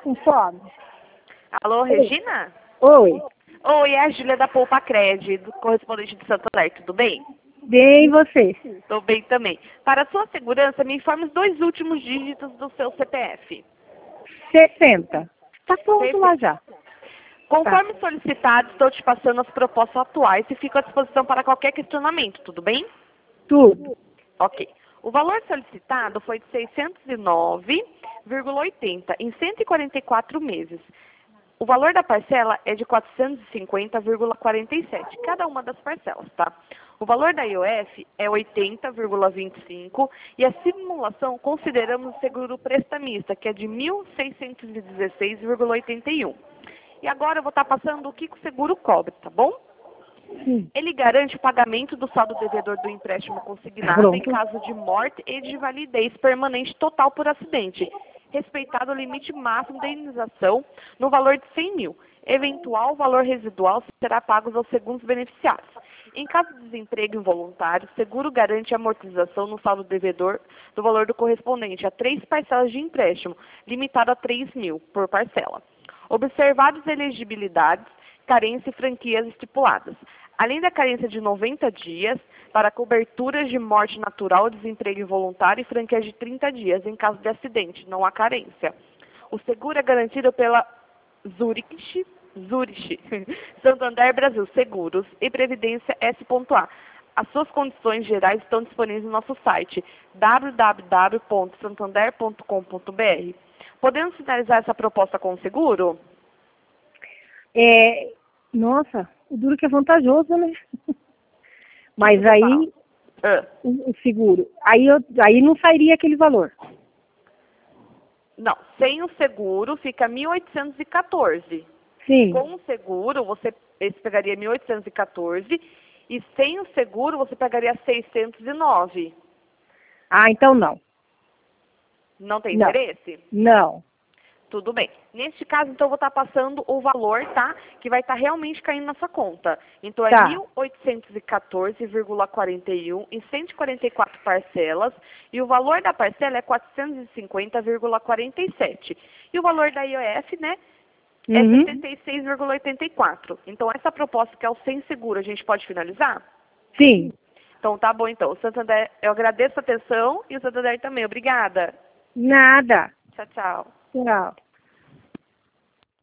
com fome. Alô, Regina? Oi. Oi, é a Júlia da Poupa Cred, do correspondente de Santo André, tudo bem? Bem, e você? Estou bem também. Para sua segurança, me informe os 2 últimos dígitos do seu CPF. 60. Tá pronto Perfeito. lá já. Conforme solicitado, estou te passando as propostas atuais e fico à disposição para qualquer questionamento, tudo bem? Tudo. Ok. O valor solicitado foi de 609,80 em 144 meses. O valor da parcela é de 450,47, cada uma das parcelas, tá? O valor da IOF é 80,25 e a simulação consideramos o seguro prestamista, que é de 1.616,81. E agora eu vou estar passando o que o seguro cobre, tá bom? Sim. Ele garante o pagamento do saldo devedor do empréstimo consignado Pronto. em caso de morte e de validez permanente total por acidente, respeitado o limite máximo da indenização no valor de 100 mil. Eventual valor residual será pago aos segundos beneficiários. Em caso de desemprego involuntário, o seguro garante a amortização no saldo devedor do valor do correspondente a 3 parcelas de empréstimo, limitado a 3 mil por parcela. Observados elegibilidades, carência e franquias estipuladas. Além da carência de 90 dias, para coberturas de morte natural, desemprego involuntário e franquias de 30 dias, em caso de acidente, não há carência. O seguro é garantido pela Zurich, Santander Brasil Seguros e Previdência S.A. As suas condições gerais estão disponíveis no nosso site www.santander.com.br. Podemos finalizar essa proposta com o seguro? Nossa, o duro que é vantajoso, né? Mas Que você aí, fala? o seguro, aí não sairia aquele valor. Não, sem o seguro fica 1.814. Sim. Com o seguro, você pegaria 1.814 e sem o seguro, você pegaria 609. Ah, então não. Não tem Não. interesse? Não. Tudo bem. Neste caso, então, eu vou estar passando o valor, tá? Que vai estar realmente caindo na sua conta. Então, é Tá. 1.814,41 em 144 parcelas. E o valor da parcela é 450,47. E o valor da IOF, né? É Uhum. 76,84. Então, essa proposta que é o sem seguro, a gente pode finalizar? Sim. Então, tá bom, então. O Santander, eu agradeço a atenção e o Santander também. Obrigada. Nada. Tchau, tchau. Tchau.